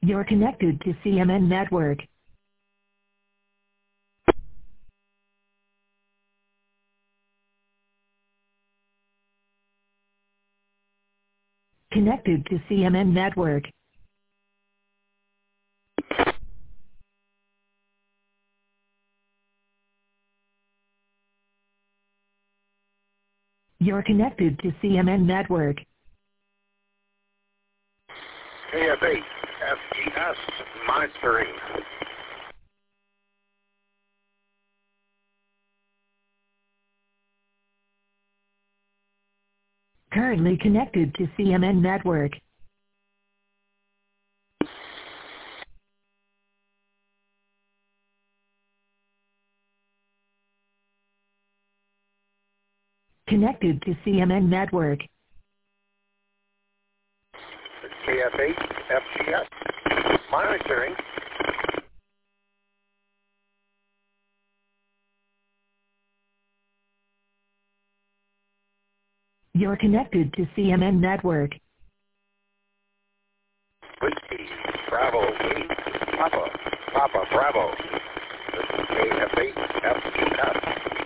You're connected to CMN Network. Connected to CMN Network. You're connected to CMN Network. KF8, FGS, monitoring. Currently connected to CMN Network. Connected to CMN Network. KF8, FGS, monitoring. You're connected to CMN Network. Whiskey, Bravo 8, Papa Bravo. This is KF8, FGS.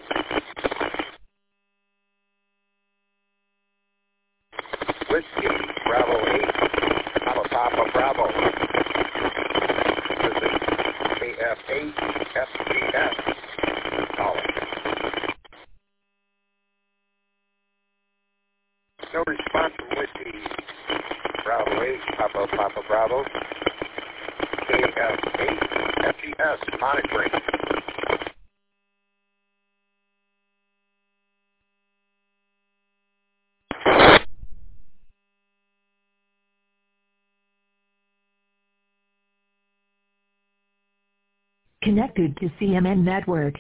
Whiskey, Bravo 8, Papa Bravo. This is KF8, FGS. Calling. No response from Whiskey, Bravo 8, Papa Bravo. KF8, FGS, monitoring. Connected to CMN Network.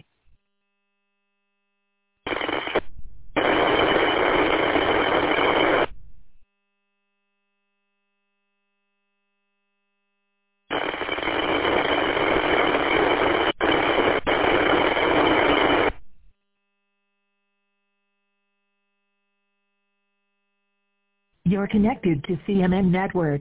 You're connected to CMN Network.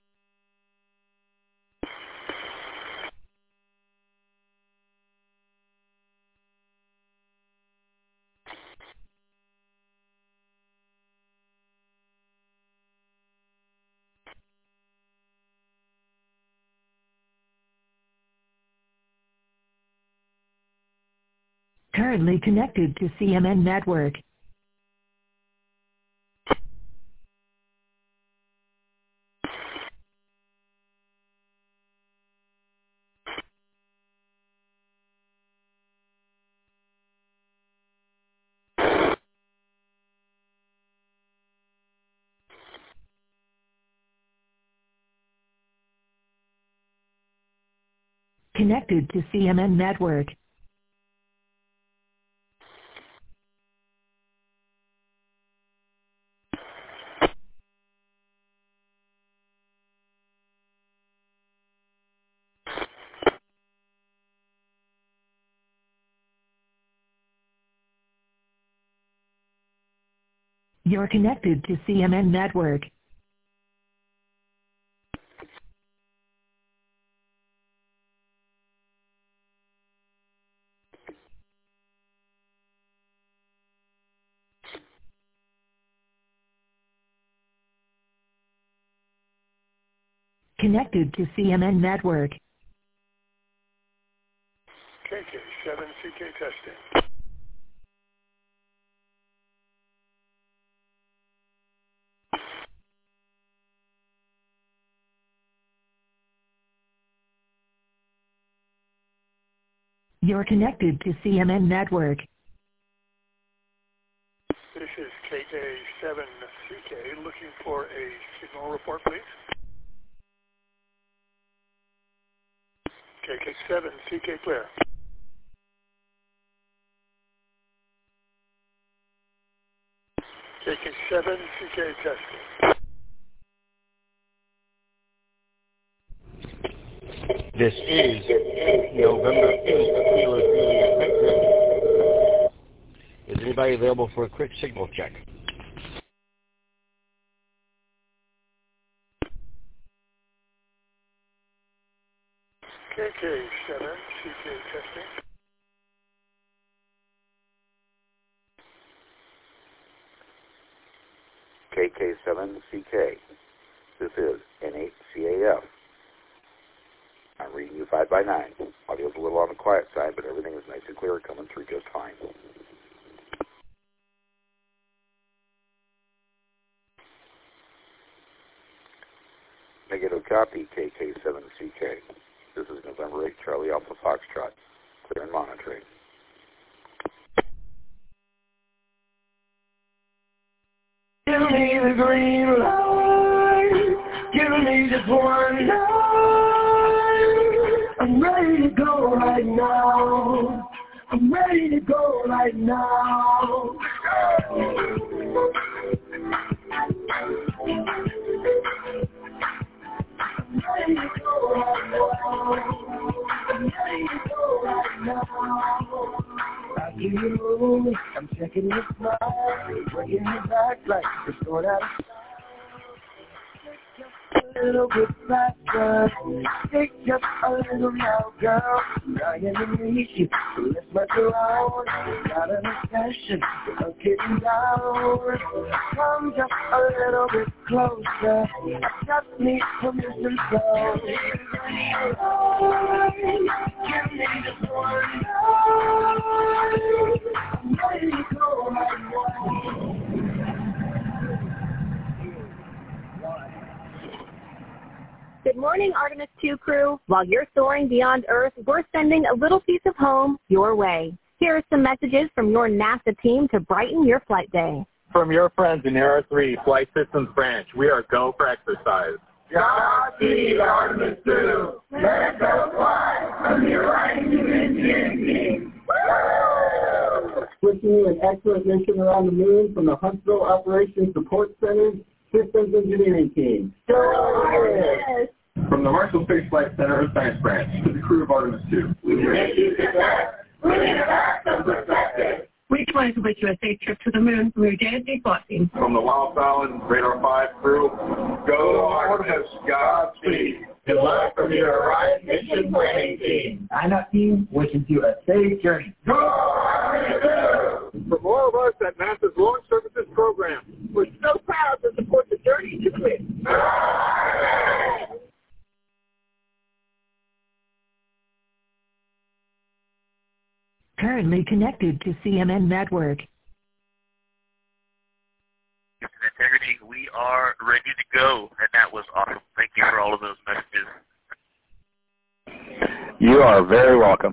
Currently connected to CMN Network. Connected to CMN Network. You're connected to CMN Network. Connected to CMN Network. KK7CK testing. You're connected to CMN Network. This is KK7CK looking for a signal report, please. KK7CK clear. KK7CK testing. This is November 8th, Kilo Juliet Victor. Is anybody available for a quick signal check? KK7, CK testing. KK7CK. This is N8CAF. I'm reading you 5x9. Audio's a little on the quiet side, but everything is nice and clear, coming through just fine. Negative copy, KK7CK. This is November 8, Charlie Alpha Foxtrot. Clear and monitoring. Give me the green light. Give me just one night. I'm ready to go right now. I'm ready to go right now. I'm ready to go right now. I'm ready to go right now. I see you move, I'm checking your smile, bringing you back like the sword out of a little bit faster, take just a little now, girl. Now you need you, so let's mess around. Got an obsession, I'm getting down. Come just a little bit closer, I just need permission, so give me just one night. I'm ready to go right now. Good morning, Artemis 2 crew. While you're soaring beyond Earth, we're sending a little piece of home your way. Here are some messages from your NASA team to brighten your flight day. From your friends in Era 3 Flight Systems Branch, we are go for exercise. Godspeed, Artemis 2. Let's go fly from your rising engine team. Wishing you an excellent mission around the moon from the Huntsville Operations Support Center Systems Engineering Team. Yes. From the Marshall Space Flight Center Science Branch to the crew of Artemis 2. We make you success. We have some perspective. We try to wish you a safe trip to the moon from your JSA SWAT team. From the Wild Fallon Radar 5 crew, go Artemis, Godspeed. Good luck from your Orion Mission Planning Team. INOT team wishes you a safe journey. Go Artemis 2! From all of us at NASA's Launch Services Program, We're so proud to support the journey to the moon. Currently connected to CMN Network. Integrity, we are ready to go, and that was awesome. Thank you for all of those messages. You are very welcome.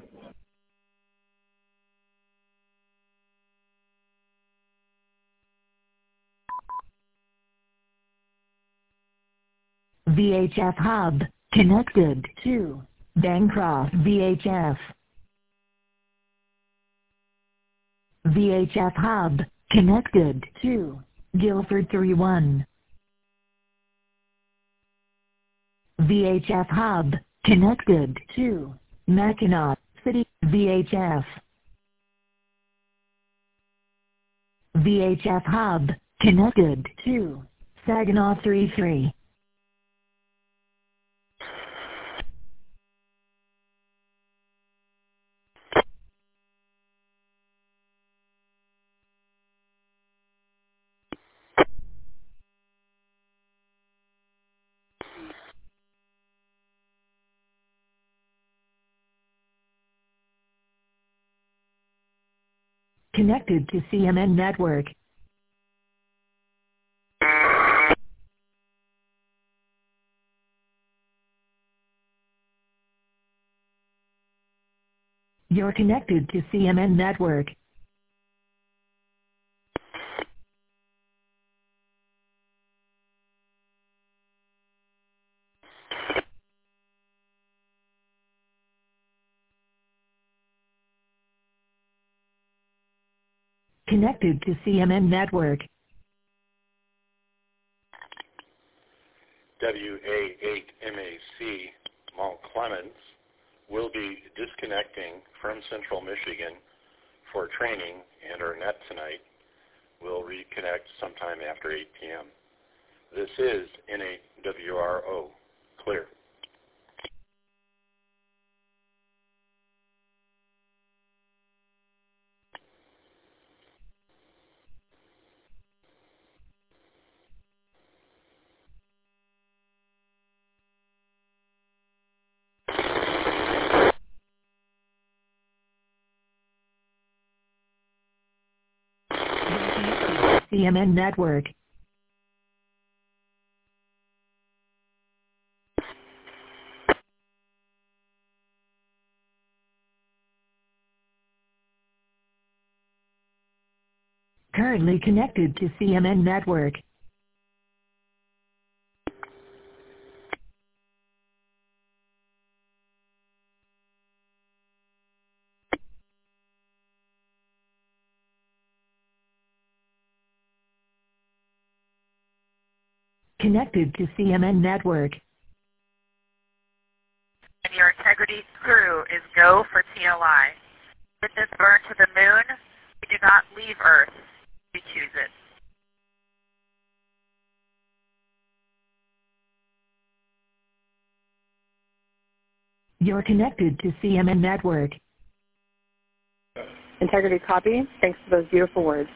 VHF hub connected to Bancroft VHF. VHF hub connected to Guilford 3-1. VHF hub connected to Mackinac City VHF. VHF hub connected to Saginaw 3-3. Connected to CMN Network. You're connected to CMN Network. Connected to CMN Network. WA8MAC Mount Clemens will be disconnecting from Central Michigan for training, and our net tonight will reconnect sometime after 8 p.m. This is N8WRO. Clear. CMN network. Currently connected to CMN network. Connected to CMN network. And your integrity crew is go for TLI. With this burn to the moon, we do not leave Earth. We choose it. You're connected to CMN network. Integrity copy. Thanks for those beautiful words.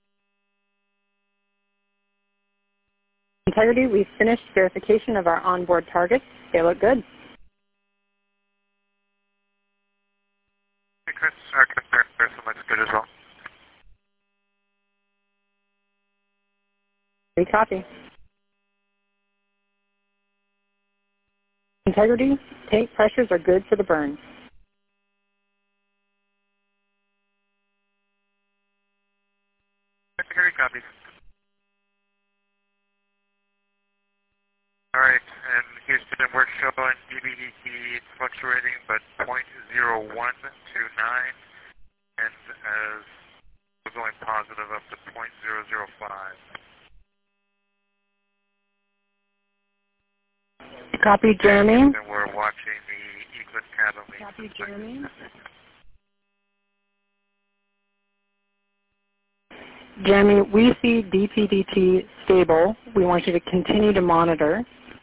Integrity, we've finished verification of our onboard targets. They look good. Hey, Chris, our comparison looks good as well. Copy. Integrity, tank pressures are good for the burn. Integrity copy. All right, and Houston, we're showing DBDT fluctuating, but 0.0129, and as we're going positive up to 0.005. Copy, Jeremy. And we're watching the Eclipse cabin lead. Copy, Jeremy. Jeremy, we see DPDT stable. We want you to continue to monitor.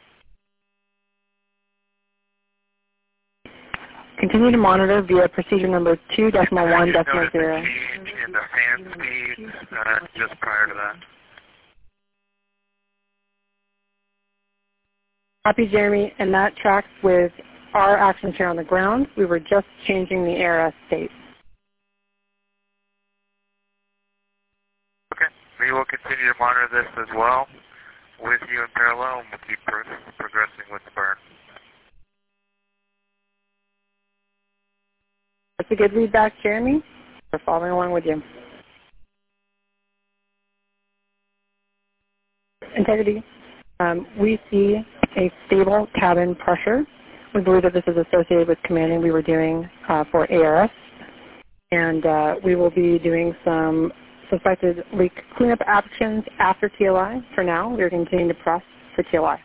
Continue to monitor via procedure number 2.1.0. Change in the fan speed just prior to that. Copy, Jeremy, and that tracks with our actions here on the ground. We were just changing the ARS state. Okay. We will continue to monitor this as well with you in parallel, and we'll keep progressing with the burn. That's a good readback, Jeremy. We're following along with you. Integrity. We see a stable cabin pressure. We believe that this is associated with commanding we were doing for ARS. And we will be doing some suspected leak cleanup actions after TLI. For now, we're continuing to press for TLI.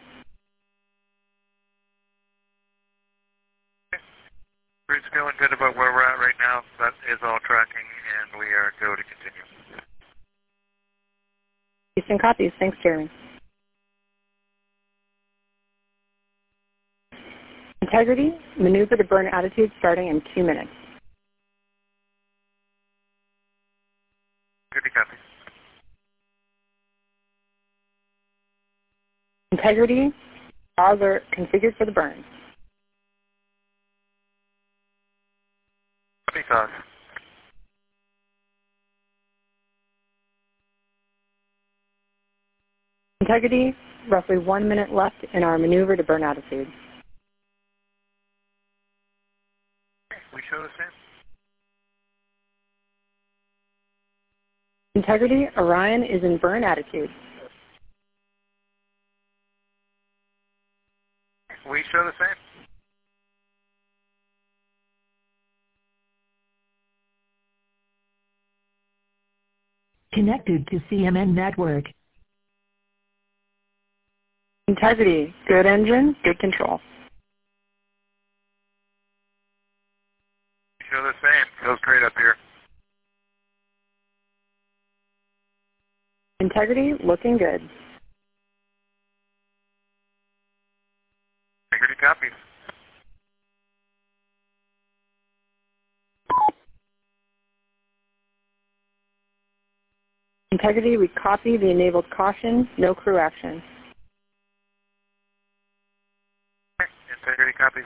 We're feeling good about where we're at right now. That is all tracking, and we are go to continue. Houston copies. Thanks, Jeremy. Integrity, maneuver to burn attitude starting in 2 minutes. Good to copy. Integrity, saws are configured for the burn. Copy saws. Integrity, roughly 1 minute left in our maneuver to burn attitude. We show the same. Integrity, Orion is in burn attitude. We show the same. Connected to CMN network. Integrity, good engine, good control. Show the same. Feels great up here. Integrity, looking good. Integrity copies. Integrity, we copy the enabled caution, no crew action. Integrity copies.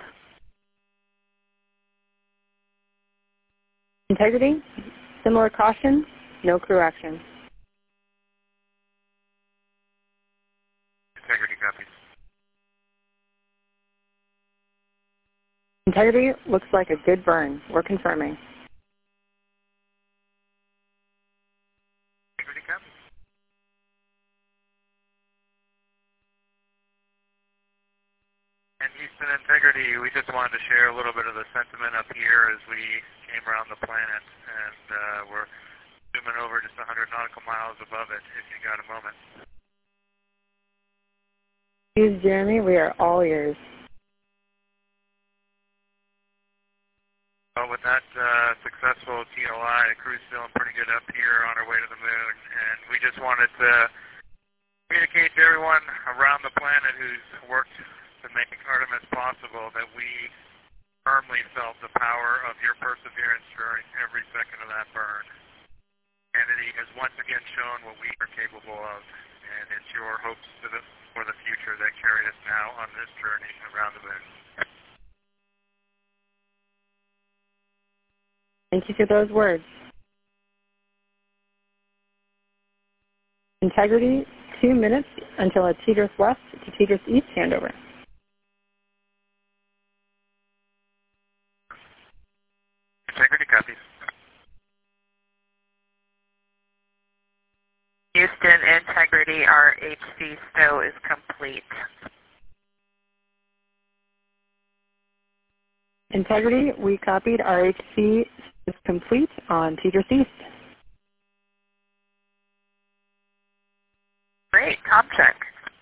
Integrity, similar caution, no crew action. Integrity looks like a good burn. We're confirming. Integrity come. And Houston Integrity, we just wanted to share a little bit of the sentiment up here as we came around the planet, and we're zooming over just 100 nautical miles above it, if you got a moment. Please, Jeremy, we are all ears. Well, with that successful TLI, the crew's feeling pretty good up here on our way to the moon, and we just wanted to communicate to everyone around the planet who's worked to make Artemis possible that we firmly felt the power of your perseverance during every second of that burn. Humanity has once again shown what we are capable of, and it's your hopes for the future that carry us now on this journey around the moon. Thank you for those words. Integrity, 2 minutes until a Tigris West to Tigris East handover. Integrity copies. Houston Integrity, our HC stow is complete. Integrity, we copied. Our HC is complete on Tigris East. Great, com check.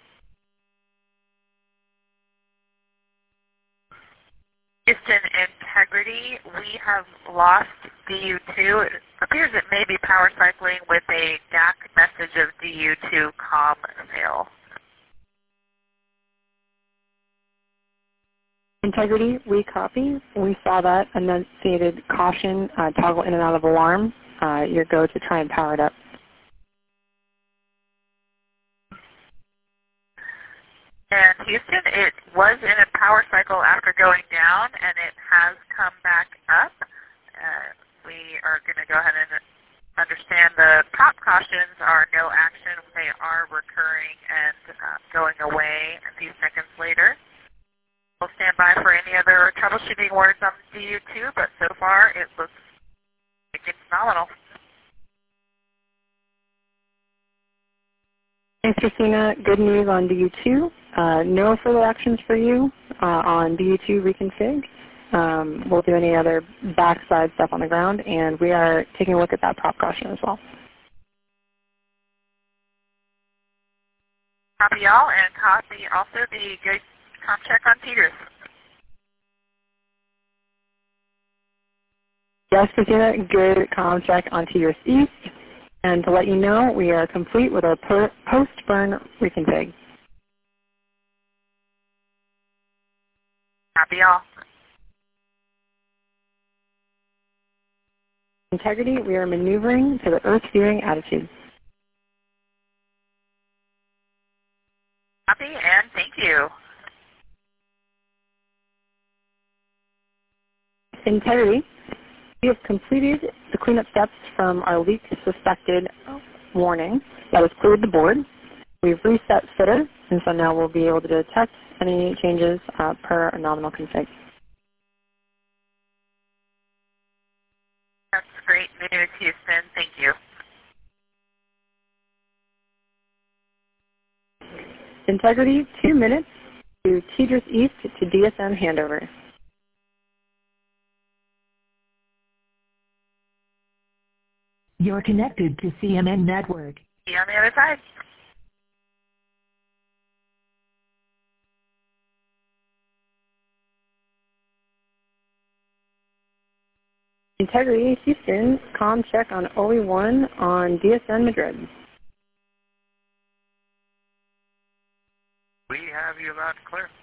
Houston Integrity, we have lost DU2. It appears it may be power cycling with a DAC message of DU2 com fail. Integrity, we copy. We saw that enunciated caution, toggle in and out of alarm. Your go to try and power it up. And Houston, it was in a power cycle after going down, and it has come back up. We are going to go ahead and understand the top cautions are no action. They are recurring and going away a few seconds later. We'll stand by for any other troubleshooting words on DU2, but so far it looks like it's nominal. Thanks, Christina. Good news on DU2. No further actions for you on DU2 reconfig. We'll do any other backside stuff on the ground, and we are taking a look at that prop caution as well. Copy y'all, and copy also the good com check on Tigris. Yes, Christina, good com check on Tigris East. And to let you know, we are complete with our post-burn reconfig. Copy y'all. Integrity, we are maneuvering to the Earth steering attitude. Copy, and thank you. Integrity, we have completed the cleanup steps from our leak suspected warning that has cleared the board. We've reset FITR, and so now we'll be able to detect any changes per a nominal config. That's great news, Houston. Thank you. Integrity, 2 minutes to Tigris East to DSM handover. You're connected to CMN Network. See you on the other side. Integrity, Houston, com check on OE1 on DSN Madrid. We have you loud and clear.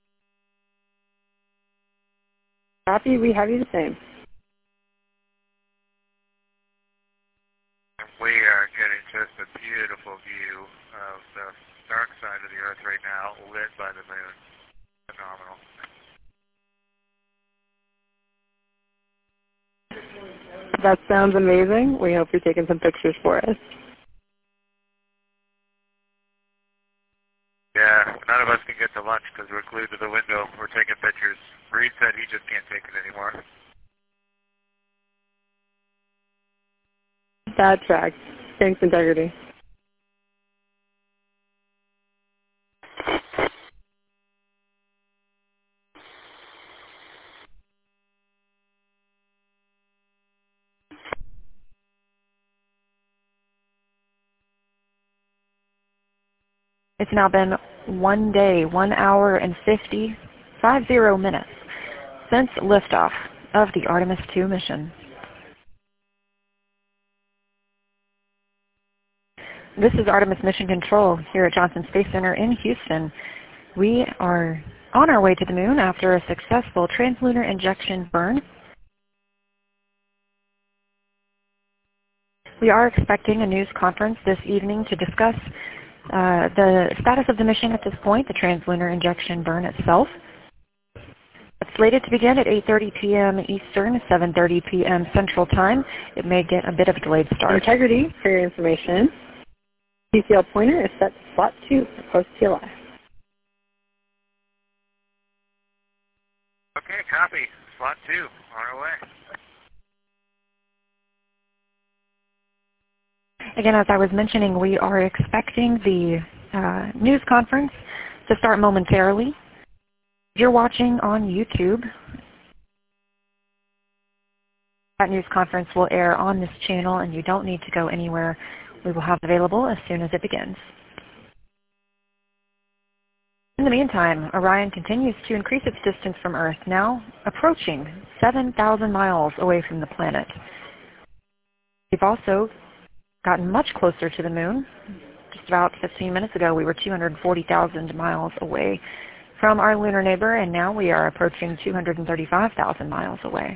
Copy, we have you the same. We are getting just a beautiful view of the dark side of the Earth right now, lit by the moon. Phenomenal. That sounds amazing. We hope you're taking some pictures for us. Yeah, none of us can get to lunch because we're glued to the window. We're taking pictures. Reed said he just can't take it anymore. Bad track. Thanks, Integrity. It's now been 1 day, 1 hour and 50 minutes since liftoff of the Artemis II mission. This is Artemis Mission Control here at Johnson Space Center in Houston. We are on our way to the moon after a successful translunar injection burn. We are expecting a news conference this evening to discuss the status of the mission at this point, the translunar injection burn itself. It's slated to begin at 8:30 p.m. Eastern, 7:30 p.m. Central Time. It may get a bit of a delayed start. Integrity, for your information, TCL pointer is set to slot 2 for post-TLI. Okay, copy. Slot 2, on our way. Again, as I was mentioning, we are expecting the news conference to start momentarily. If you're watching on YouTube, that news conference will air on this channel, and you don't need to go anywhere. We will have it available as soon as it begins. In the meantime, Orion continues to increase its distance from Earth, now approaching 7,000 miles away from the planet. We've also gotten much closer to the moon. Just about 15 minutes ago, we were 240,000 miles away from our lunar neighbor, and now we are approaching 235,000 miles away.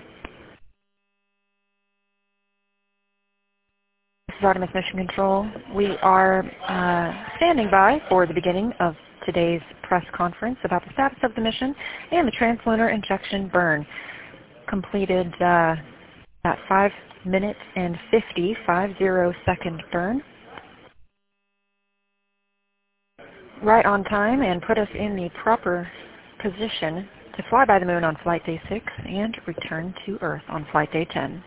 This is Artemis Mission Control. We are standing by for the beginning of today's press conference about the status of the mission and the translunar injection burn. Completed that 5-minute and 50-second burn. Right on time and put us in the proper position to fly by the moon on Flight Day 6 and return to Earth on Flight Day 10.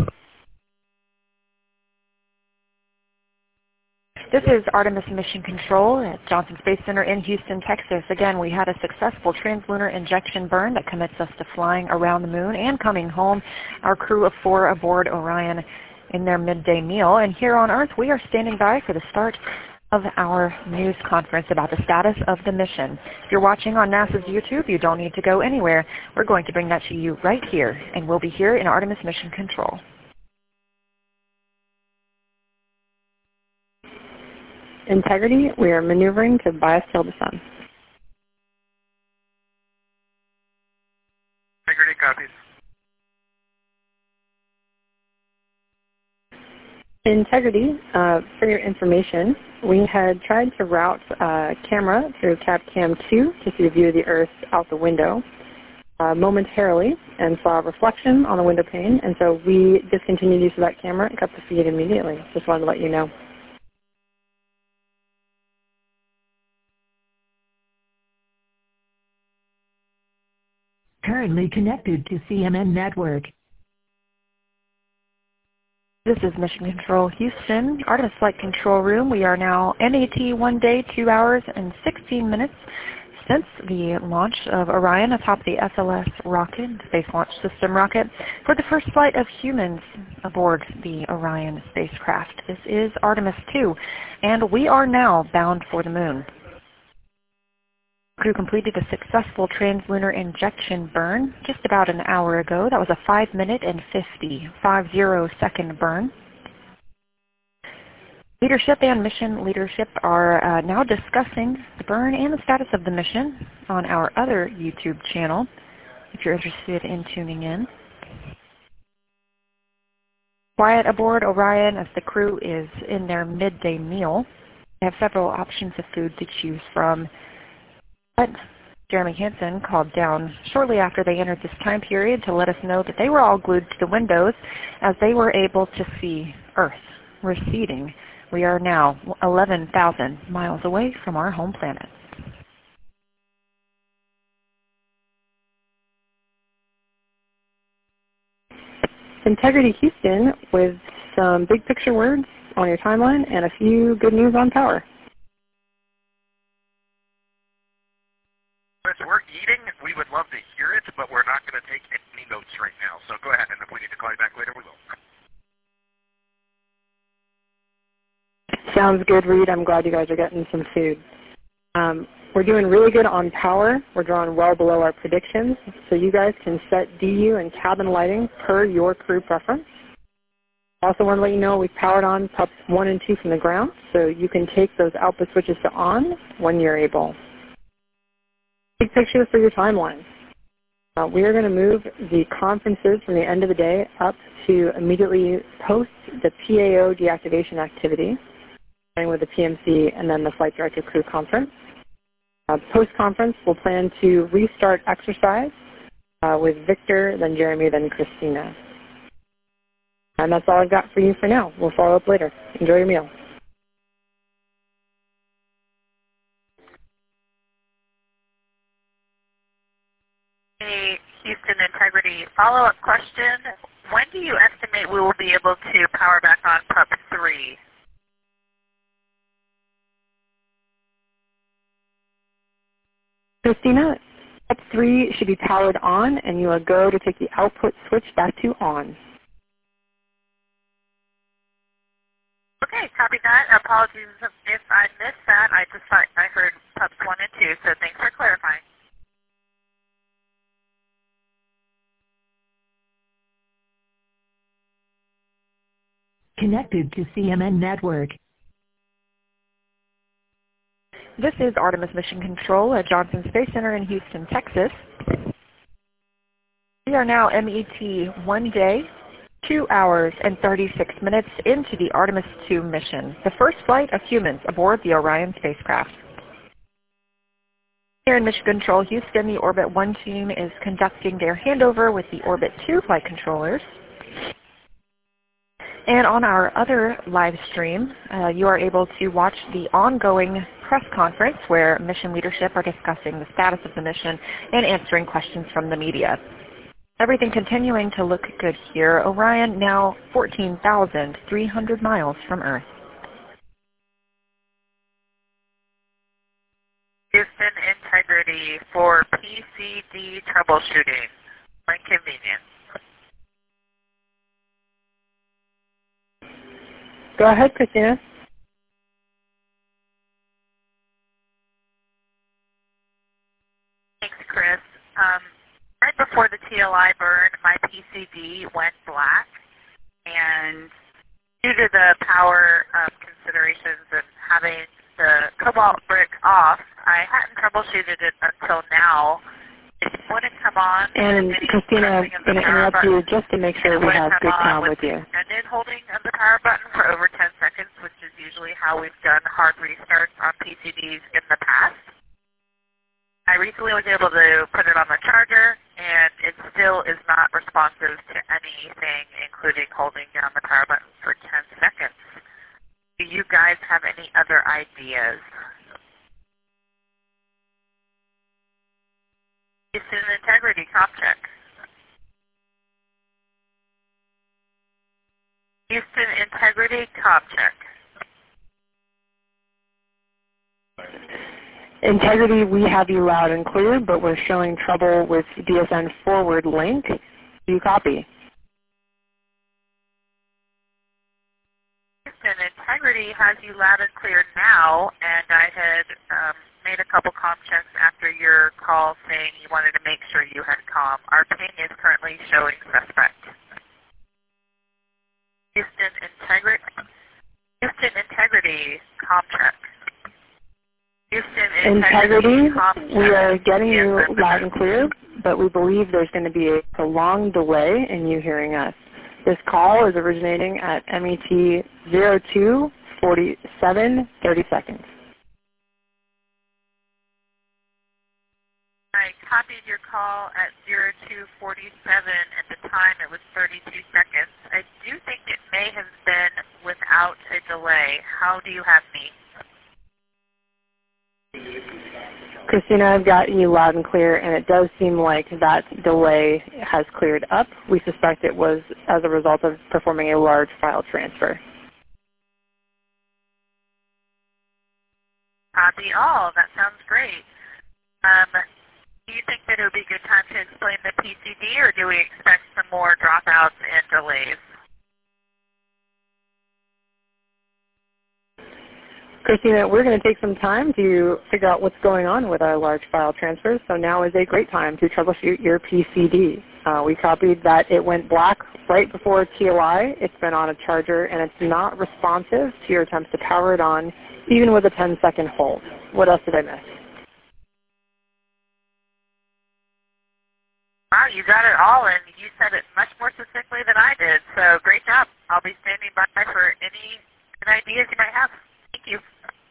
This is Artemis Mission Control at Johnson Space Center in Houston, Texas. Again, we had a successful translunar injection burn that commits us to flying around the moon and coming home. Our crew of 4 aboard Orion in their midday meal. And here on Earth, we are standing by for the start of our news conference about the status of the mission. If you're watching on NASA's YouTube, you don't need to go anywhere. We're going to bring that to you right here, and we'll be here in Artemis Mission Control. Integrity, we are maneuvering to bias tail the sun. Integrity copies. Integrity, for your information, we had tried to route camera through CAPCAM 2 to see a view of the Earth out the window momentarily and saw a reflection on the window pane, and so we discontinued use of that camera and cut the feed immediately. Just wanted to let you know. Currently connected to CMN Network. This is Mission Control Houston, Artemis Flight Control Room. We are now MAT 1 day, 2 hours and 16 minutes since the launch of Orion atop the SLS rocket, Space Launch System rocket, for the first flight of humans aboard the Orion spacecraft. This is Artemis II, and we are now bound for the moon. Crew completed a successful translunar injection burn just about an hour ago. That was a 5-minute and 50-second burn. Leadership and mission leadership are now discussing the burn and the status of the mission on our other YouTube channel, if you're interested in tuning in. Quiet aboard Orion as the crew is in their midday meal. They have several options of food to choose from. But Jeremy Hansen called down shortly after they entered this time period to let us know that they were all glued to the windows as they were able to see Earth receding. We are now 11,000 miles away from our home planet. Integrity Houston with some big picture words on your timeline and a few good news on power. Chris, we're eating. We would love to hear it, but we're not going to take any notes right now. So go ahead, and if we need to call you back later, we will. Sounds good, Reed. I'm glad you guys are getting some food. We're doing really good on power. We're drawing well below our predictions, so you guys can set DU and cabin lighting per your crew preference. Also want to let you know we've powered on pups 1 and 2 from the ground, so you can take those output switches to on when you're able. Big picture for your timeline. We are going to move the conferences from the end of the day up to immediately post the PAO deactivation activity, starting with the PMC and then the Flight Director Crew Conference. Post-conference, we'll plan to restart exercise with Victor, then Jeremy, then Christina. And that's all I've got for you for now. We'll follow up later. Enjoy your meal. Hey, Houston Integrity follow-up question. When do you estimate we will be able to power back on Pup 3? Christina, Pup 3 should be powered on, and you will go to take the output switch back to on. Okay, copy that. Apologies if I missed that. I just thought I heard Pups 1 and 2, so thanks for clarifying. Connected to CMN Network. This is Artemis Mission Control at Johnson Space Center in Houston, Texas. We are now MET 1 day, 2 hours, and 36 minutes into the Artemis II mission, the first flight of humans aboard the Orion spacecraft. Here in Mission Control Houston, the Orbit 1 team is conducting their handover with the Orbit 2 flight controllers. And on our other live stream, you are able to watch the ongoing press conference where mission leadership are discussing the status of the mission and answering questions from the media. Everything continuing to look good here. Orion now 14,300 miles from Earth. Houston Integrity for PCD troubleshooting. Inconvenience. Go ahead, Christina. Thanks, Chris. Right before the TLI burn, my PCD went black, and due to the power considerations and having the cobalt brick off, I hadn't troubleshooted it until now. It wouldn't come on. And Christina, I'm going to interrupt you just to make sure we have good sound with you. Extended holding of the power button for over 10 seconds, which is usually how we've done hard restarts on PCDs in the past. I recently was able to put it on the charger, and it still is not responsive to anything, including holding down the power button for 10 seconds. Do you guys have any other ideas? Houston Integrity, comp check. Houston Integrity, comp check. Integrity, we have you loud and clear, but we're showing trouble with DSN forward link. Do you copy? Houston Integrity has you loud and clear now, and I had made a couple comm checks after your call saying you wanted to make sure you had comm. Our ping is currently showing suspect. Houston Integrity, comm check. Houston Integrity, we are getting you loud and clear, but we believe there's going to be a prolonged delay in you hearing us. This call is originating at MET 0247, 30 seconds. I copied your call at 0247. At the time, it was 32 seconds. I do think it may have been without a delay. How do you have me? Christina, I've got you loud and clear, and it does seem like that delay has cleared up. We suspect it was as a result of performing a large file transfer. Copy all. That sounds great. Do you think that it would be a good time to explain the PCD, or do we expect some more dropouts and delays? Christina, we're going to take some time to figure out what's going on with our large file transfers, so now is a great time to troubleshoot your PCD. We copied that it went black right before TOI. It's been on a charger, and it's not responsive to your attempts to power it on, even with a 10-second hold. What else did I miss? Wow, you got it all, and you said it much more succinctly than I did, so great job. I'll be standing by for any good ideas you might have. Thank you.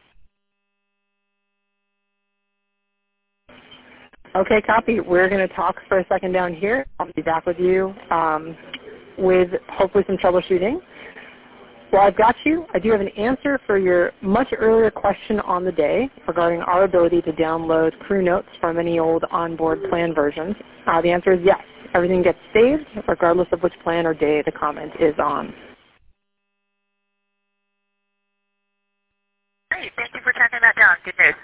Okay, copy. We're going to talk for a second down here. I'll be back with you with hopefully some troubleshooting. While I've got you, I do have an answer for your much earlier question on the day regarding our ability to download crew notes from any old onboard plan versions. The answer is yes. Everything gets saved regardless of which plan or day the comment is on. Great. Thank you for tracking that down. Good news.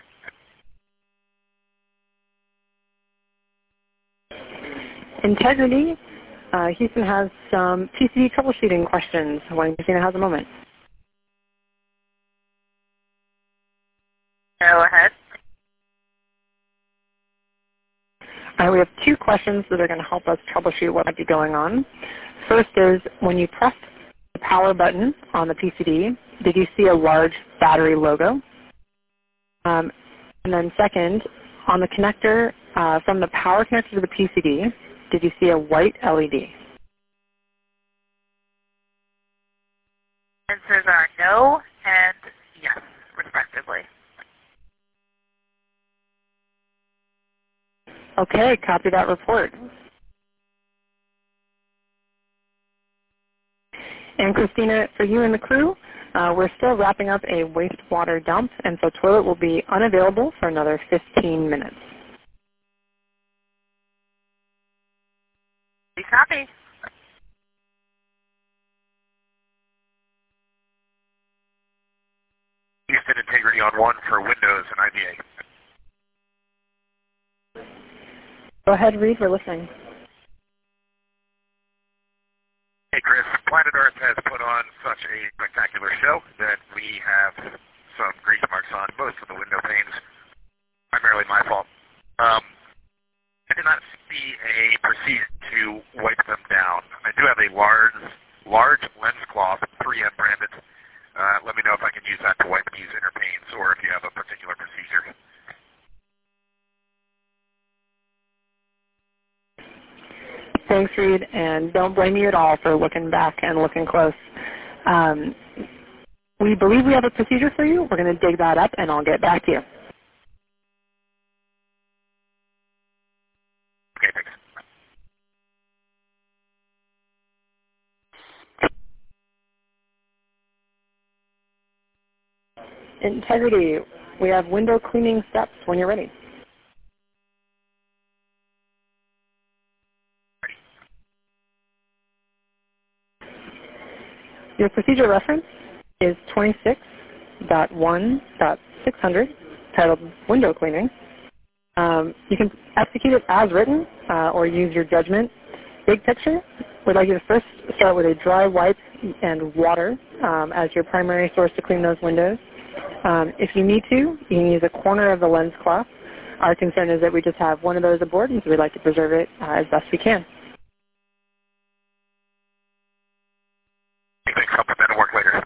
Integrity. Houston has some PCD troubleshooting questions when Christina has a moment. Go ahead. We have two questions that are going to help us troubleshoot what might be going on. First is, when you pressed the power button on the PCD, did you see a large battery logo? And then second, on the connector, from the power connector to the PCD, did you see a white LED? Answers are no and yes, respectively. Okay, copy that report. And Christina, for you and the crew, we're still wrapping up a wastewater dump, and so toilet will be unavailable for another 15 minutes. Copy. Houston, integrity on 1 for Windows and IBA. Go ahead, Reed. We're listening. Hey, Chris. Planet Earth has put on such a spectacular show that we have some grease marks on most of the window panes. Primarily my fault. I did not see a procedure to wipe them down. I do have a large lens cloth, 3M branded. Let me know if I can use that to wipe these inner panes, or if you have a particular procedure. Thanks, Reed, and don't blame you at all for looking back and looking close. We believe we have a procedure for you. We're going to dig that up, and I'll get back to you. Okay, thanks. Integrity, we have window cleaning steps when you're ready. Your procedure reference is 26.1.600, titled Window Cleaning. You can execute it as written or use your judgment. Big picture, we'd like you to first start with a dry wipe and water as your primary source to clean those windows. If you need to, you can use a corner of the lens cloth. Our concern is that we just have one of those aboard, and so we'd like to preserve it as best we can. Thanks. I'll put that to work later.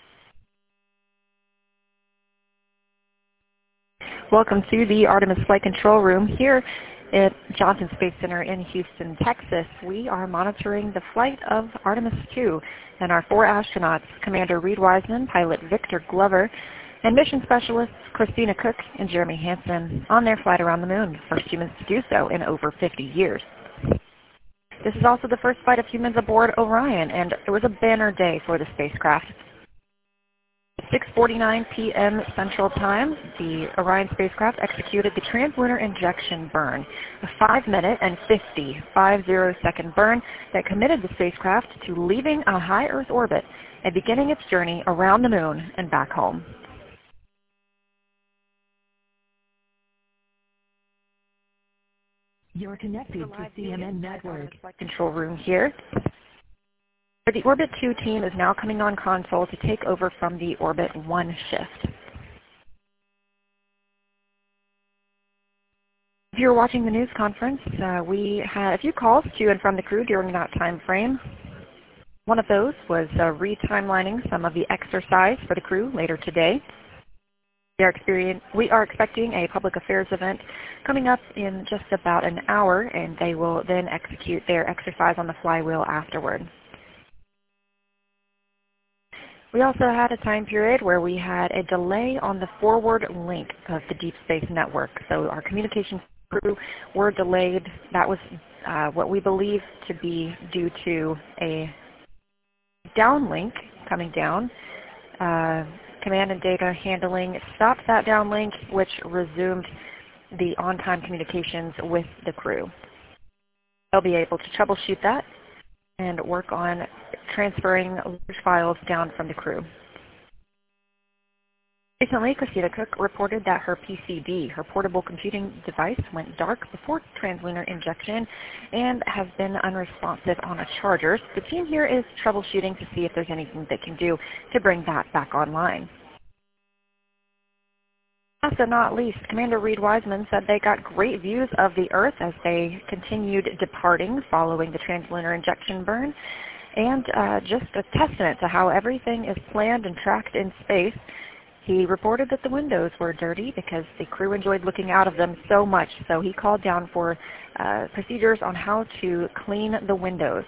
Welcome to the Artemis Flight Control Room here at Johnson Space Center in Houston, Texas. We are monitoring the flight of Artemis II and our 4 astronauts, Commander Reed Wiseman, pilot Victor Glover, and mission specialists Christina Cook and Jeremy Hansen on their flight around the moon, first humans to do so in over 50 years. This is also the first flight of humans aboard Orion, and it was a banner day for the spacecraft. 6:49 p.m. Central Time, the Orion spacecraft executed the translunar injection burn, a 5-minute and 50-second burn that committed the spacecraft to leaving a high Earth orbit and beginning its journey around the moon and back home. You're connected to CNN Network. Control room here. The Orbit 2 team is now coming on console to take over from the Orbit 1 shift. If you're watching the news conference, we had a few calls to and from the crew during that time frame. One of those was retimelining some of the exercise for the crew later today. We are expecting a public affairs event coming up in just about an hour, and they will then execute their exercise on the flywheel afterward. We also had a time period where we had a delay on the forward link of the Deep Space Network. So our communications crew were delayed. That was what we believe to be due to a downlink coming down. Command and data handling stopped that downlink, which resumed the on-time communications with the crew. They'll be able to troubleshoot that and work on transferring large files down from the crew. Recently, Christina Cook reported that her PCD, her portable computing device, went dark before translunar injection and has been unresponsive on a charger. The team here is troubleshooting to see if there's anything they can do to bring that back online. Last but not least, Commander Reed Wiseman said they got great views of the Earth as they continued departing following the translunar injection burn, and just a testament to how everything is planned and tracked in space. He reported that the windows were dirty because the crew enjoyed looking out of them so much, so he called down for procedures on how to clean the windows.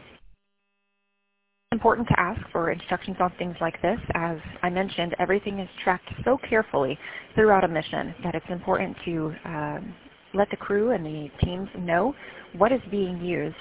It's important to ask for instructions on things like this. As I mentioned, everything is tracked so carefully throughout a mission that it's important to let the crew and the teams know what is being used.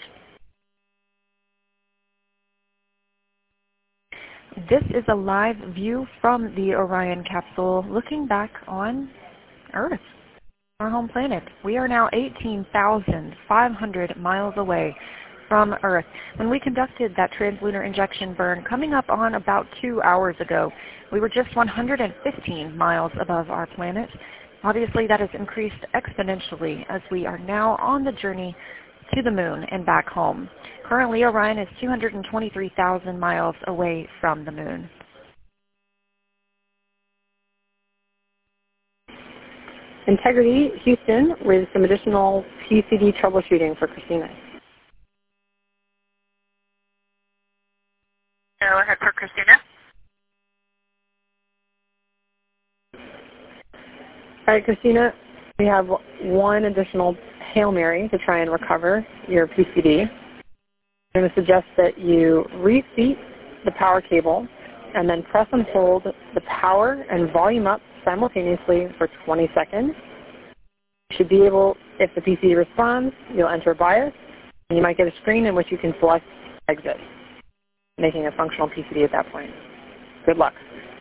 This is a live view from the Orion capsule looking back on Earth, our home planet. We are now 18,500 miles away from Earth. When we conducted that translunar injection burn coming up on about 2 hours ago, we were just 115 miles above our planet. Obviously, that has increased exponentially as we are now on the journey to the moon and back home. Currently, Orion is 223,000 miles away from the moon. Integrity, Houston, with some additional PCD troubleshooting for Christina. Go ahead for Christina. All right, Christina, we have one additional Hail Mary to try and recover your PCD. I'm going to suggest that you reseat the power cable and then press and hold the power and volume up simultaneously for 20 seconds. You should be able, if the PCD responds, you'll enter a BIOS, and you might get a screen in which you can select exit, making a functional PCD at that point. Good luck.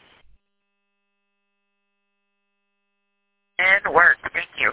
And work. Thank you.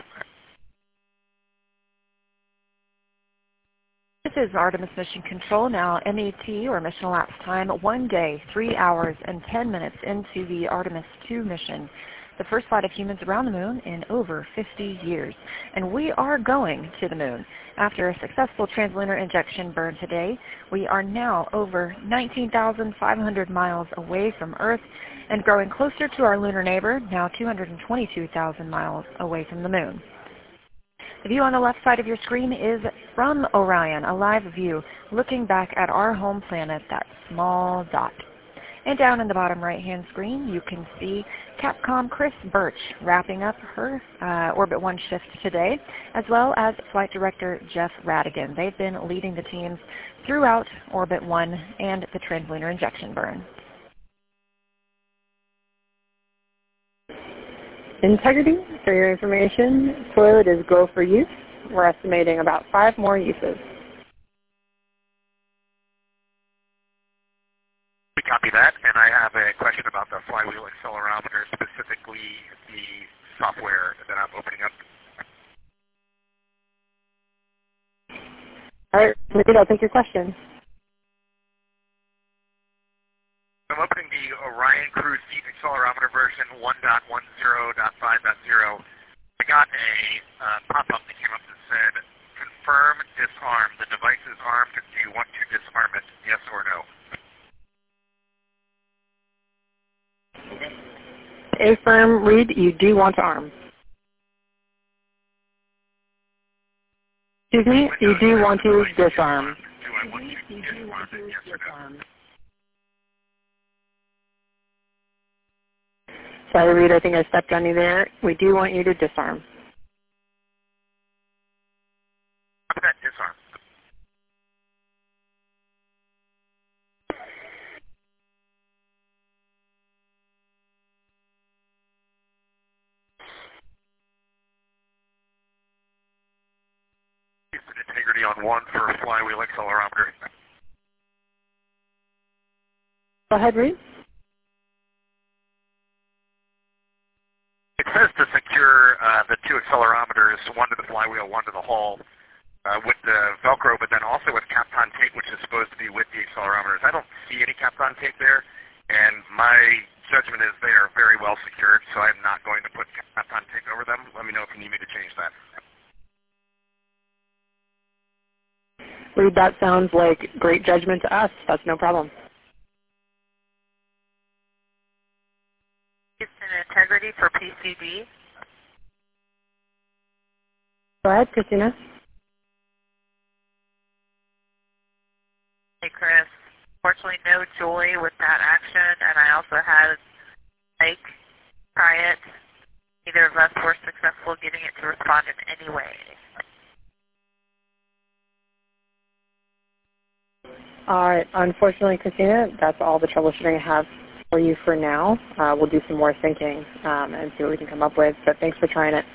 This is Artemis Mission Control now, MET, or mission elapsed time, 1 day, 3 hours, and 10 minutes into the Artemis II mission, the first flight of humans around the moon in over 50 years. And we are going to the moon. After a successful translunar injection burn today, we are now over 19,500 miles away from Earth and growing closer to our lunar neighbor, now 222,000 miles away from the moon. The view on the left side of your screen is from Orion, a live view looking back at our home planet, that small dot. And down in the bottom right-hand screen, you can see Capcom Chris Birch wrapping up her Orbit 1 shift today, as well as Flight Director Jeff Radigan. They've been leading the teams throughout Orbit 1 and the translunar injection burn. Integrity, for your information, toilet is go for use. We're estimating about 5 more uses. We copy that, and I have a question about the flywheel Reed, I'll take your question. I'm opening the Orion Crew Seat Accelerometer version 1.10.5.0. I got a pop-up that came up that said, confirm disarm. The device is armed. Do you want to disarm it? Yes or no? Affirm, Reed, you do want to arm. Excuse me, you do want to disarm. Do I want to disarm it? Yes or no? Sorry, Reed, I think I stepped on you there. We do want you to disarm. Okay, disarm. Houston integrity on 1 for flywheel accelerometer. Go ahead, Reed. It says to secure the 2 accelerometers, 1 to the flywheel, 1 to the hull, with the Velcro, but then also with Kapton tape, which is supposed to be with the accelerometers. I don't see any Kapton tape there, and my judgment is they are very well secured, so I'm not going to put Kapton tape over them. Let me know if you need me to change that. Reed, that sounds like great judgment to us. That's no problem. Houston integrity for PCD. Go ahead, Christina. Hey, Chris. Fortunately, no joy with that action, and I also had Mike try it. Neither of us were successful getting it to respond in any way. All right. Unfortunately, Christina, that's all the troubleshooting I have for you for now. We'll do some more thinking and see what we can come up with, but thanks for trying it.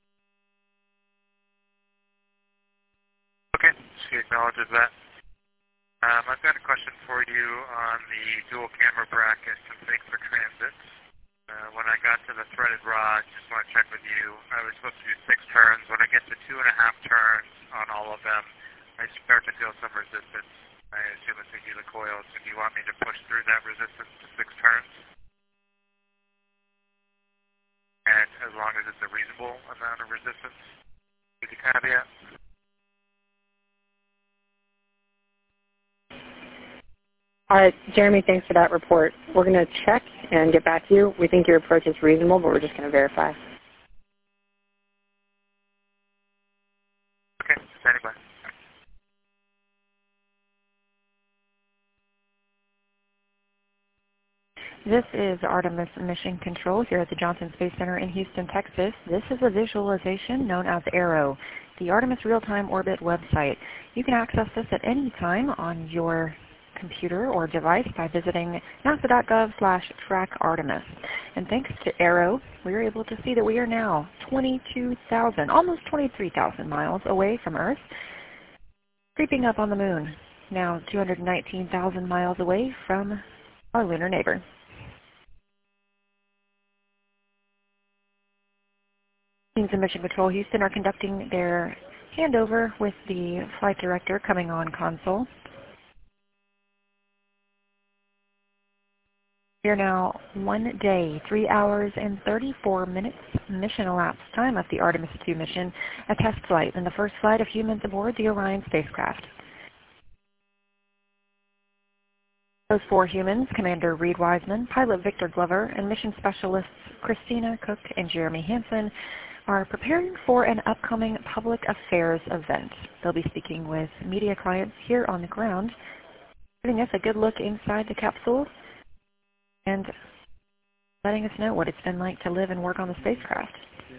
Okay, she acknowledges that. I've got a question for you on the dual camera brackets and things for transit. When I got to the threaded rod, just want to check with you, I was supposed to do 6 turns. When I get to 2.5 turns on all of them, I start to feel some resistance. I assume it's a helicoil, so do you want me to push through that resistance to 6 turns? And as long as it's a reasonable amount of resistance, with the caveat? All right, Jeremy, thanks for that report. We're going to check and get back to you. We think your approach is reasonable, but we're just going to verify. Okay, standing by. This is Artemis Mission Control here at the Johnson Space Center in Houston, Texas. This is a visualization known as ARROW, the Artemis Real-Time Orbit website. You can access this at any time on your computer or device by visiting nasa.gov/trackartemis. And thanks to ARROW, we are able to see that we are now 22,000, almost 23,000 miles away from Earth, creeping up on the moon, now 219,000 miles away from our lunar neighbor. Teams of Mission Control Houston are conducting their handover with the flight director coming on console. We are now 1 day, 3 hours and 34 minutes mission elapsed time of the Artemis II mission, a test flight and the first flight of humans aboard the Orion spacecraft. Those 4 humans, Commander Reed Wiseman, Pilot Victor Glover, and mission specialists Christina Cook and Jeremy Hansen, are preparing for an upcoming public affairs event. They'll be speaking with media clients here on the ground, giving us a good look inside the capsule and letting us know what it's been like to live and work on the spacecraft.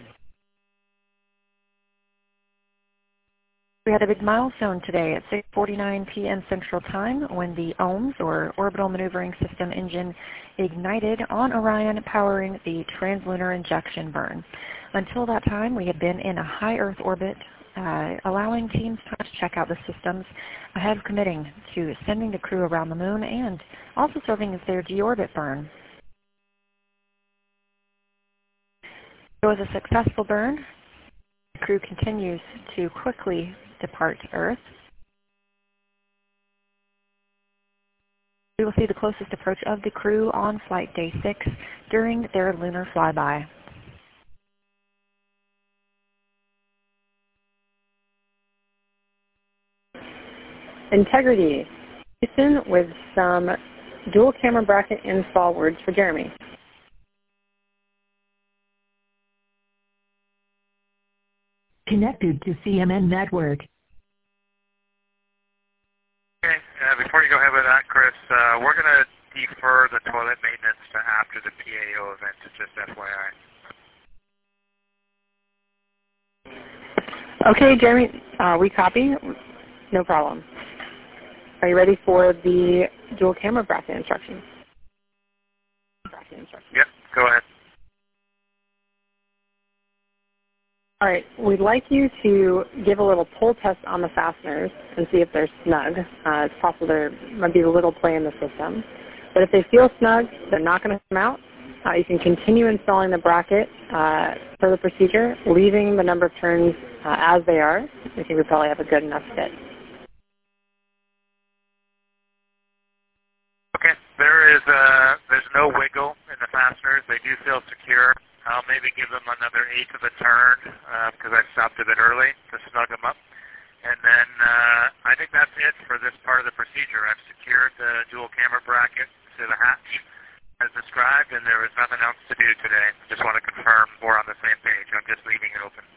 We had a big milestone today at 6:49 p.m. Central Time when the OMS, or Orbital Maneuvering System engine, ignited on Orion, powering the translunar injection burn. Until that time, we had been in a high Earth orbit, allowing teams time to check out the systems ahead of committing to sending the crew around the moon and also serving as their deorbit burn. It was a successful burn. The crew continues to quickly depart Earth. We will see the closest approach of the crew on flight day 6 during their lunar flyby. Integrity. Houston with some dual camera bracket install words for Jeremy. Connected to CMN network. Okay, before you go ahead with that, Chris, we're going to defer the toilet maintenance to after the PAO event, just FYI. Okay, Jeremy, we copy. No problem. Are you ready for the dual camera bracket instructions? Yep, go ahead. All right, we'd like you to give a little pull test on the fasteners and see if they're snug. It's possible there might be a little play in the system. But if they feel snug, they're not going to come out. You can continue installing the bracket per the procedure, leaving the number of turns as they are. I think we probably have a good enough fit. Okay, there's no wiggle in the fasteners. They do feel secure. I'll maybe give them another 1/8 of a turn because I stopped a bit early to snug them up. And then I think that's it for this part of the procedure. I've secured the dual camera bracket to the hatch as described, and there is nothing else to do today. Just want to confirm we're on the same page. I'm just leaving it open.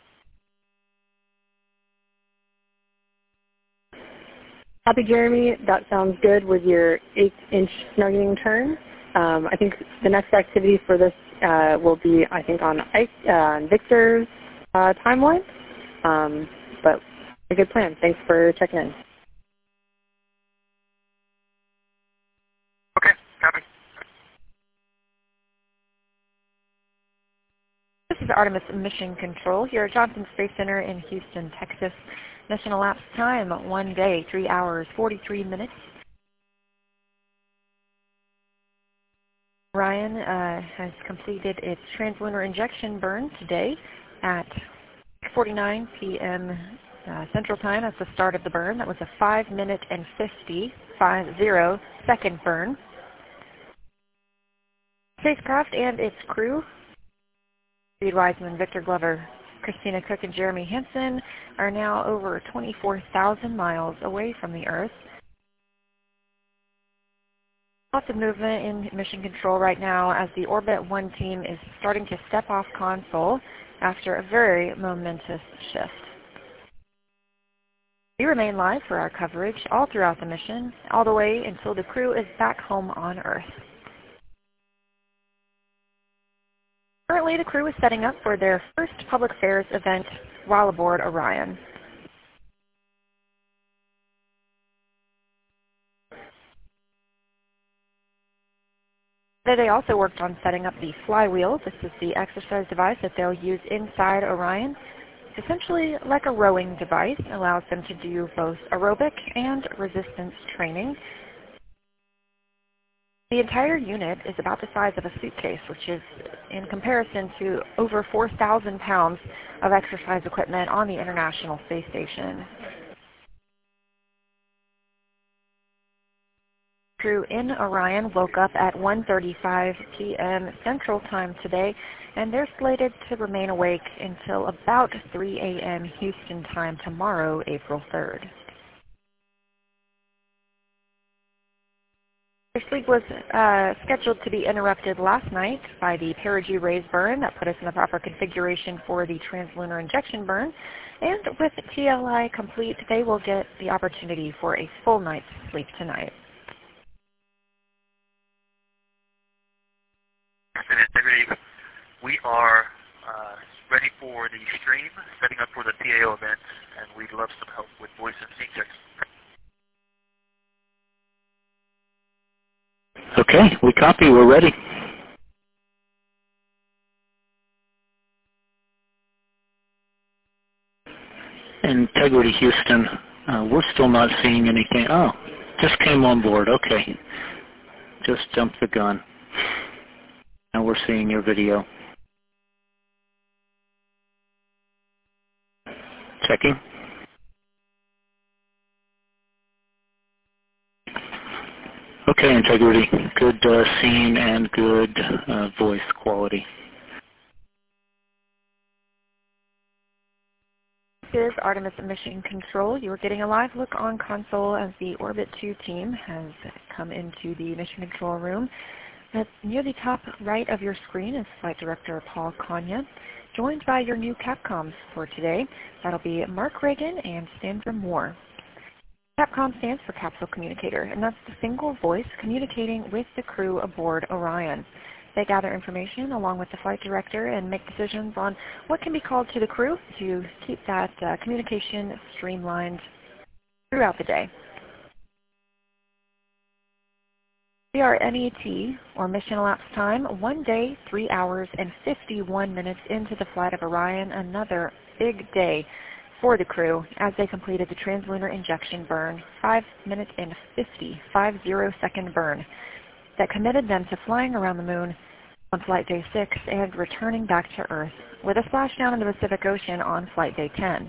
Copy, Jeremy. That sounds good with your 8-inch snugging turn. I think the next activity for this will be, I think, on Victor's timeline. But a good plan. Thanks for checking in. Okay, copy. This is Artemis Mission Control here at Johnson Space Center in Houston, Texas. Mission elapsed time, 1 day, 3 hours, 43 minutes. Orion has completed its translunar injection burn today at 6:49 p.m. Central Time. That's the start of the burn. That was a 5-minute and 50-second burn. Spacecraft and its crew, Reed Wiseman, Victor Glover, Christina Cook, and Jeremy Hansen, are now over 24,000 miles away from the Earth. Lots of movement in mission control right now as the Orbit 1 team is starting to step off console after a very momentous shift. We remain live for our coverage all throughout the mission, all the way until the crew is back home on Earth. Currently, the crew is setting up for their first public affairs event while aboard Orion. They also worked on setting up the flywheel. This is the exercise device that they'll use inside Orion. It's essentially like a rowing device. It allows them to do both aerobic and resistance training. The entire unit is about the size of a suitcase, which is in comparison to over 4,000 pounds of exercise equipment on the International Space Station. Crew in Orion woke up at 1:35 p.m. Central Time today, and they're slated to remain awake until about 3 a.m. Houston time tomorrow, April 3rd. Their sleep was scheduled to be interrupted last night by the perigee raise burn that put us in the proper configuration for the translunar injection burn, and with TLI complete, they will get the opportunity for a full night's sleep tonight. Integrity, we are ready for the stream, setting up for the PAO event, and we'd love some help with voice and scene checks. Okay, we copy. We're ready. Integrity Houston, we're still not seeing anything. Oh, just came on board. Okay. Just jumped the gun. Now we're seeing your video. Checking. Okay, Integrity. Good scene and good voice quality. This is Artemis Mission Control. You are getting a live look on console as the Orbit 2 team has come into the Mission Control room. Near the top right of your screen is Flight Director Paul Kanya, joined by your new Capcoms for today. That'll be Mark Reagan and Sandra Moore. Capcom stands for Capsule Communicator, and that's the single voice communicating with the crew aboard Orion. They gather information along with the flight director and make decisions on what can be called to the crew to keep that communication streamlined throughout the day. We are MET, or Mission Elapsed Time, 1 day, 3 hours, and 51 minutes into the flight of Orion, another big day for the crew as they completed the translunar injection burn, 5 minutes and 50-second burn that committed them to flying around the moon on flight day 6 and returning back to Earth with a splashdown in the Pacific Ocean on flight day 10.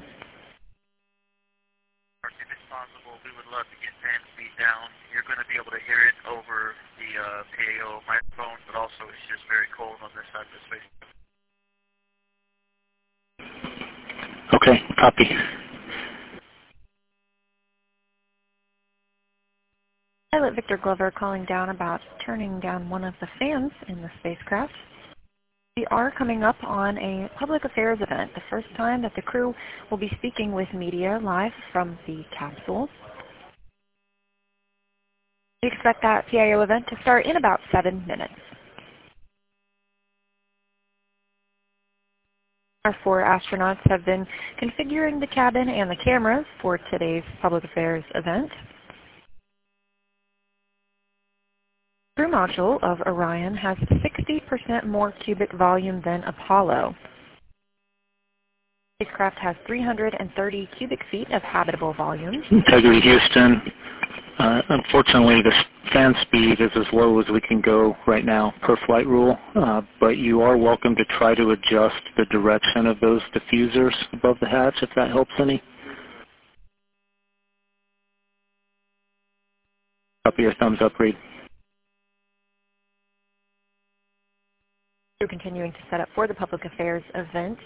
If it's possible, we would love to get fan speed down. You're going to be able to hear it over the PAO microphone, but also it's just very cold on this side of the space. Okay, copy. Pilot Victor Glover calling down about turning down one of the fans in the spacecraft. We are coming up on a public affairs event, the first time that the crew will be speaking with media live from the capsule. We expect that PAO event to start in about 7 minutes. Our 4 astronauts have been configuring the cabin and the cameras for today's public affairs event. The crew module of Orion has 60% more cubic volume than Apollo. The spacecraft has 330 cubic feet of habitable volume. Integrity Houston. Unfortunately, the fan speed is as low as we can go right now per flight rule, but you are welcome to try to adjust the direction of those diffusers above the hatch if that helps any. Copy your thumbs up, Reed. We're continuing to set up for the public affairs event.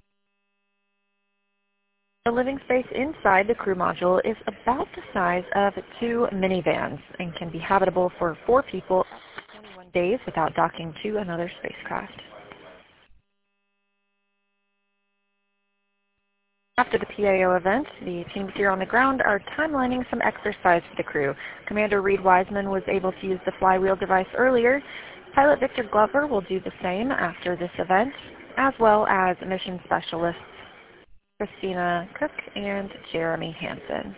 The living space inside the crew module is about the size of 2 minivans and can be habitable for 4 people up to 21 days without docking to another spacecraft. After the PAO event, the teams here on the ground are timelining some exercise for the crew. Commander Reed Wiseman was able to use the flywheel device earlier. Pilot Victor Glover will do the same after this event, as well as mission specialists Christina Cook and Jeremy Hansen.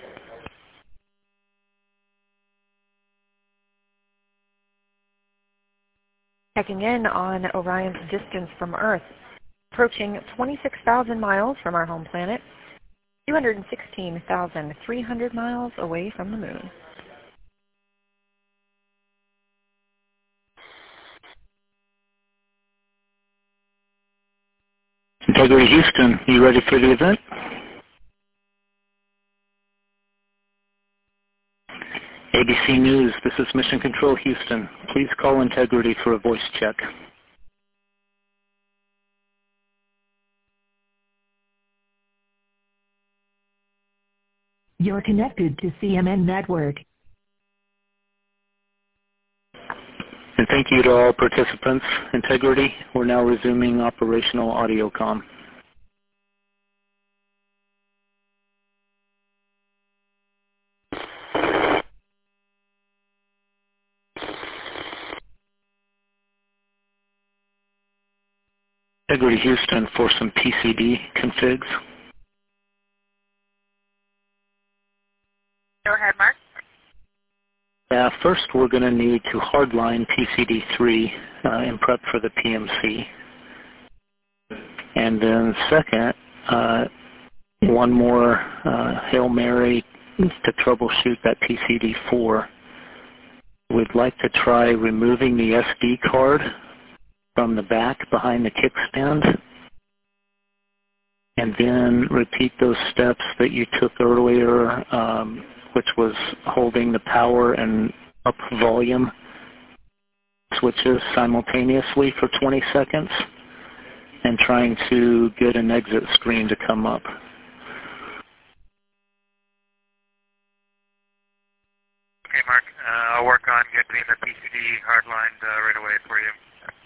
Checking in on Orion's distance from Earth, approaching 26,000 miles from our home planet, 216,300 miles away from the moon. Integrity Houston, you ready for the event? ABC News, this is Mission Control Houston. Please call Integrity for a voice check. You're connected to CMN Network. And thank you to all participants. Integrity, we're now resuming operational audio comm. Integrity Houston for some PCD configs. Go ahead, Mark. First, we're going to need to hardline PCD3 in prep for the PMC. And then second, one more Hail Mary to troubleshoot that PCD4. We'd like to try removing the SD card from the back behind the kickstand, and then repeat those steps that you took earlier, which was holding the power and up volume switches simultaneously for 20 seconds and trying to get an exit screen to come up. Okay, Mark. I'll work on getting the PCD hardlined right away for you.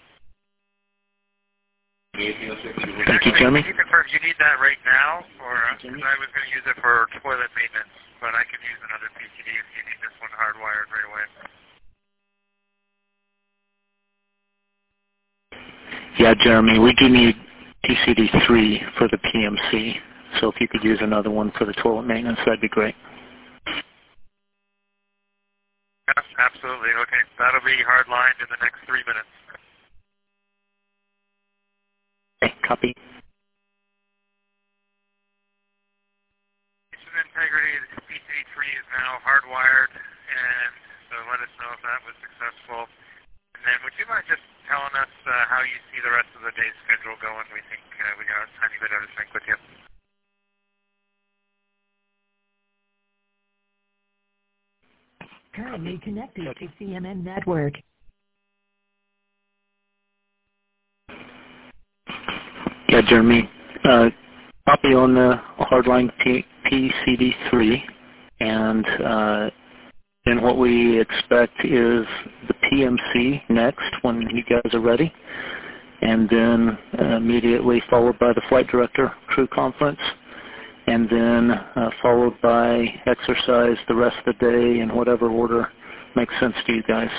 Thank you, Jeremy. You need that right now, or because I was going to use it for toilet maintenance, but I can use another PCD if you need this one hardwired right away. Yeah, Jeremy, we do need PCD3 for the PMC, so if you could use another one for the toilet maintenance, that'd be great. Yes, absolutely. Okay, that'll be hardlined in the next 3 minutes. Okay, copy. System integrity, the PCD3 is now hardwired, and so let us know if that was successful. And then would you mind just telling us how you see the rest of the day's schedule going? We think we got a tiny bit out of sync with you. Currently connected to CMN Network. Yeah, Jeremy. Copy on the hardline PCD3, and then what we expect is the PMC next when you guys are ready, and then immediately followed by the flight director crew conference, and then followed by exercise the rest of the day in whatever order makes sense to you guys.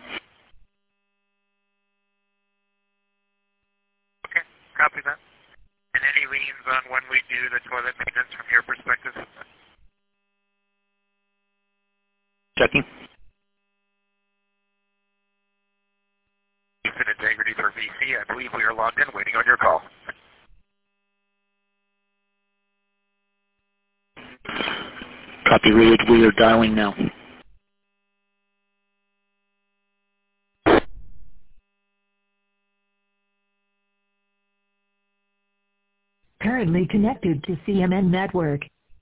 Okay, copy that. And any leans on when we do the toilet maintenance from your perspective? Checking. Houston Integrity for VC. I believe we are logged in, waiting on your call. Copy, Reed. We are dialing now. Currently connected to CMN Network.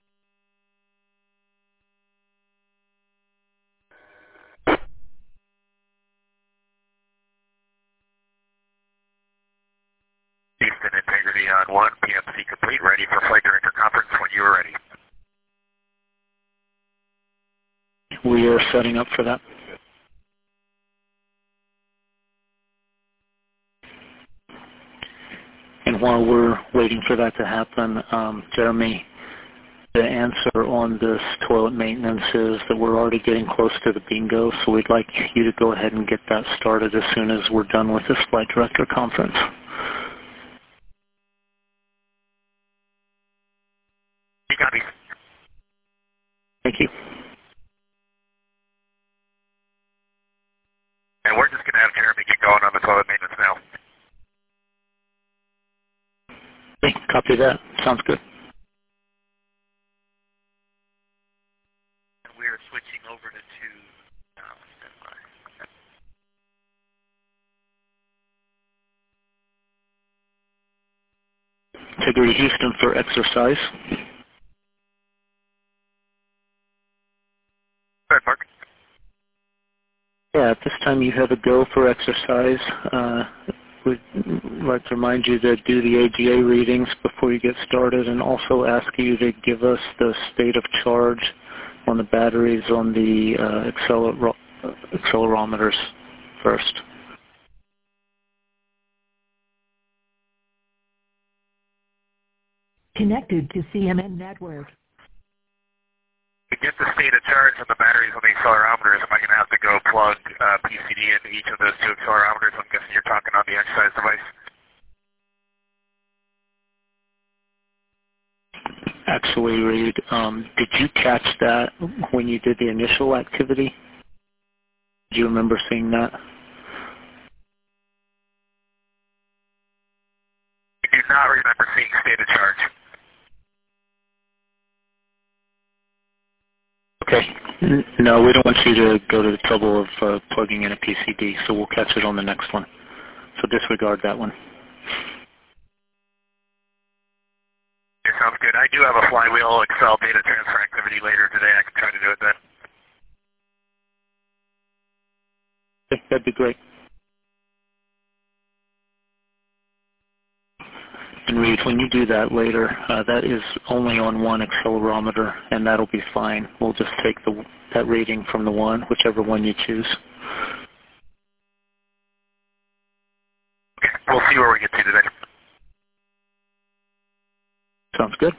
Houston Integrity on 1, PMC complete, ready for flight director conference when you are ready. We are setting up for that. And while we're waiting for that to happen, Jeremy, the answer on this toilet maintenance is that we're already getting close to the bingo, so we'd like you to go ahead and get that started as soon as we're done with this flight director conference. You got me. Thank you. And we're just going to have Jeremy get going on the toilet maintenance now. Okay, copy that. Sounds good. We are switching over to 2 standby. Integrity Houston for exercise. Go ahead, Mark. Yeah, at this time you have a go for exercise. We'd like to remind you to do the AGA readings before you get started, and also ask you to give us the state of charge on the batteries on the accelerometers first. Connected to CMN Network. To get the state of charge on the batteries on the accelerometers, am I going to have to go plug PCD into each of those 2 accelerometers? I'm guessing you're talking on the exercise device. Actually, Reed, did you catch that when you did the initial activity? Do you remember seeing that? I do not remember seeing state of charge. Okay. No, we don't want you to go to the trouble of plugging in a PCD, so we'll catch it on the next one. So disregard that one. It sounds good. I do have a flywheel Excel data transfer activity later today. I can try to do it then. Okay, that'd be great. And Reed, when you do that later, that is only on one accelerometer, and that'll be fine. We'll just take that reading from the one, whichever one you choose. Okay, we'll see where we get to today. Sounds good.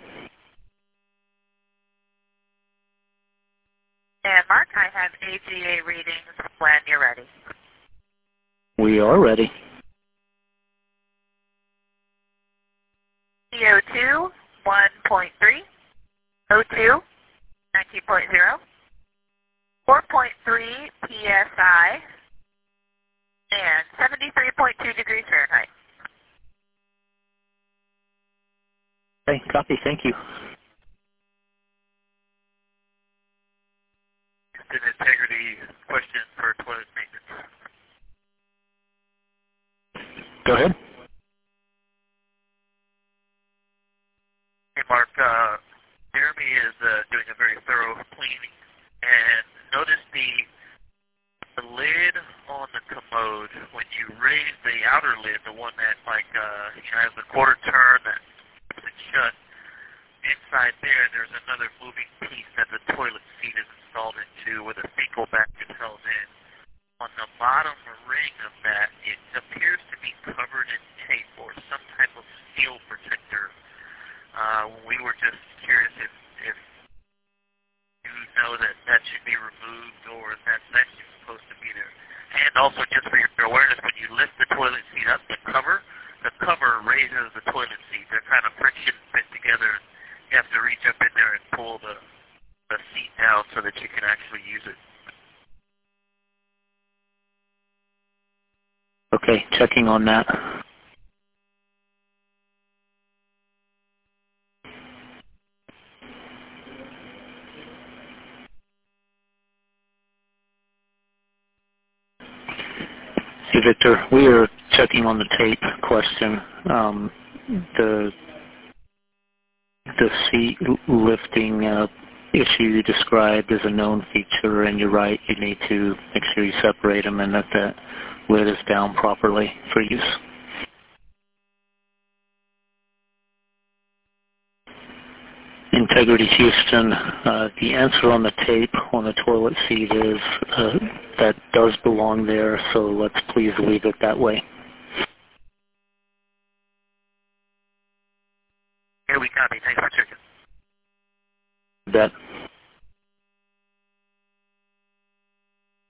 And Mark, I have AGA readings when you're ready. We are ready. CO2, 1.3, O2, 19.0, 4.3 PSI, and 73.2 degrees Fahrenheit. Okay, copy. Thank you. An integrity question for toilet maintenance. Go ahead. Hey, Mark. Jeremy is doing a very thorough cleaning, and notice the lid on the commode. When you raise the outer lid, the one that has the quarter turn that keeps it shut, inside there's another moving piece that the toilet seat is installed into, where the fecal bag is held in. On the bottom ring of that, it appears to be covered in tape or some type of steel protector. We were just curious if you know that should be removed, or if that's actually supposed to be there. And also, just for your awareness, when you lift the toilet seat up, the cover raises the toilet seat. They're kind of friction fit together. You have to reach up in there and pull the seat down so that you can actually use it. Okay, checking on that. Hey, Victor, we are checking on the tape question. The seat lifting issue you described is a known feature, and you're right, you need to make sure you separate them and that the lid is down properly for use. Integrity Houston, the answer on the tape on the toilet seat is that does belong there, so let's please leave it that way. Here we copy. Thanks for checking. Bet.